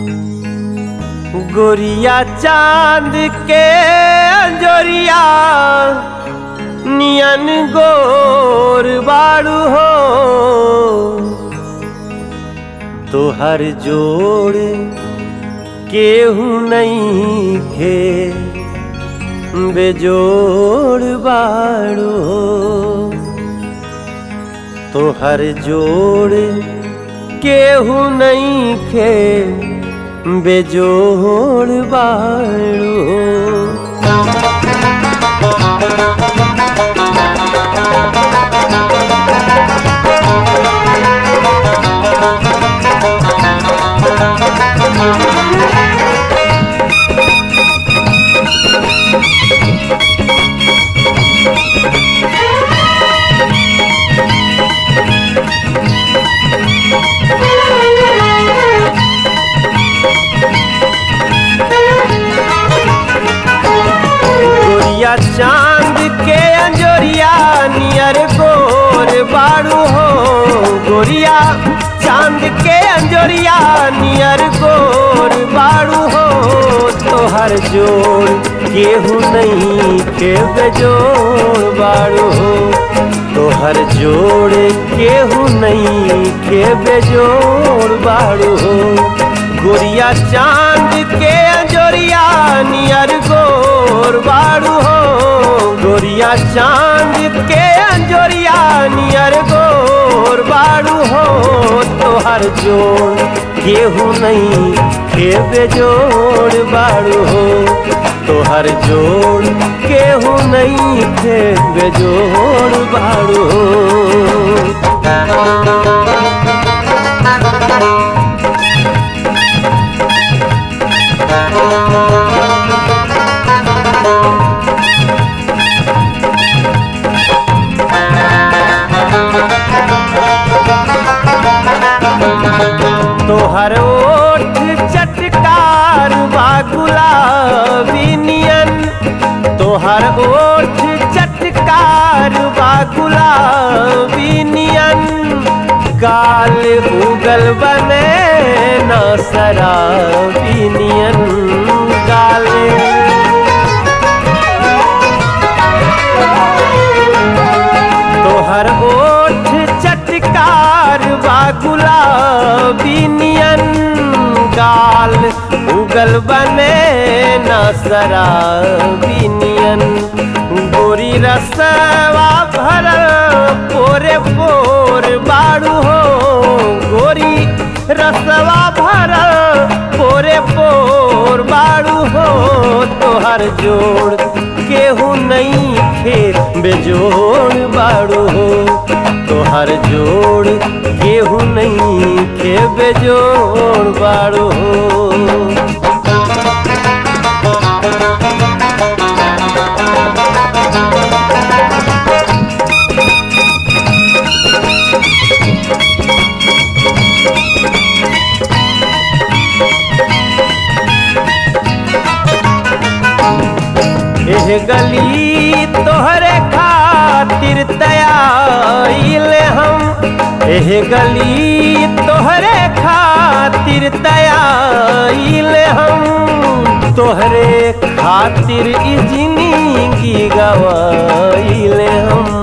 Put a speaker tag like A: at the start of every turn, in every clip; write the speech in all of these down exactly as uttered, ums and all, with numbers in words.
A: गोरिया चांद के अंजोरिया नियन गोर बाड़ू हो, तोहर जोड़ केहू नहीं खे बेजोड़ बाड़ू हो, तोहर जोड़ केहू नहीं खे बेजोड़ बाड़ू हो। चांद के अंजोरिया नियर गोर बाड़ू हो, गोरिया चांद के अंजोरिया नियर गोर बाड़ू हो, तोहर जोड़ केहू नहीं के बेजोड़ बाड़ू हो, तोहर जोड़ केहू नहीं के बेजोड़ बाड़ू हो। गोरिया चांद के अंजोरिया नियर गोर बाड़ू हो, गोरिया चांद के अंजोरिया नियर गोर बाड़ू हो, तोहर जोड़ केहू नहीं के बेजोड़ बाड़ू हो, तोहर जोड़ केहू नहीं के बेजोड़ बाड़ू हो। तोहर ओठ चटकार बा गुलाबी नियन, तोहर ओठ चटकार बा गुलाबी नियन, गाल उगल बने न शराबी नियन गाल। तोहर ओठ चटकार बा गुलाबी नियन, गाल उगल बने न शराबी नियन, गोरी रसवा भरल पोरे पोर बाड़ू हो, गोरी रसवा भरल पोरे पोर बाड़ू हो, तोहर जोड़ केहू नहीं खे बेजोड़ बाड़ू हो, तोहर जोड़ केहू नहीं खे बेजोड़ बाड़ू हो। एह गली तोहरे खातिर तयाइल हम, एह गली तोहरे खातिर तयाइल हम, तोहरे खातिर ई जिंदगी गवाइल हम।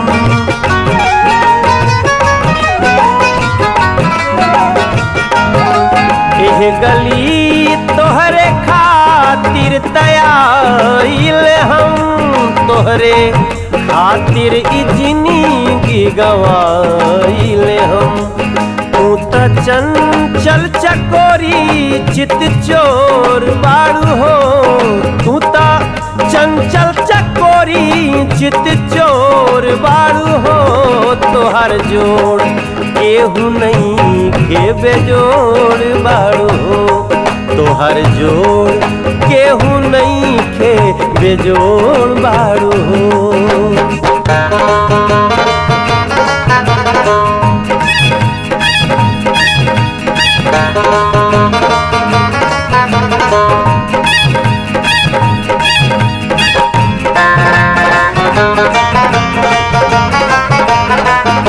A: एह गली तोहरे खातिर तयाइल हम, तोहरे खातिर ई जिंदगी गवाइल हम। तू त चंचल चकोरी चित चोर बाड़ू हो, तू त चंचल चकोरी चित चोर बाड़ू हो, तोहर जोड़ केहू नहीं के बेजोड़ बाड़ू हो, तोहर जोड़ केहू नहीं खे बेजोड़ बाड़ू हो।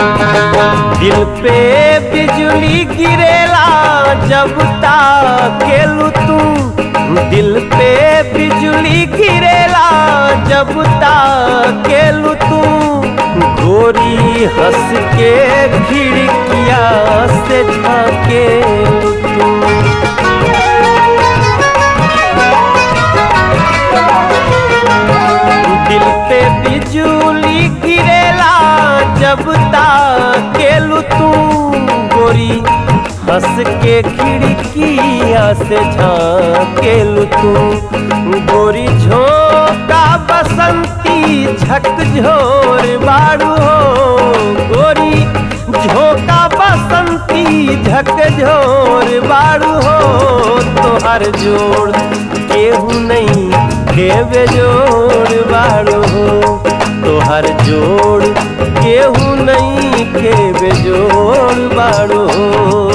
A: दिल पे बिजली गिरेला जब ताके गिरेला जब ताकेलू तू गोरी हंस के खिड़किया से झाकेलू तू। दिल पे बिजली गिरेला जब ताकेलू तू गोरी हंस के खिड़किया से झाकेलू तू। गोरी झोंका बसंती झकझोर बारू हो गोरी झोंका बसंती झकझोर बारू हो। तोहर जोड़ केहू नहीं के बेजोड़ बारू हो तोहर जोड़ केहू नहीं के बेजोड़ बारू हो।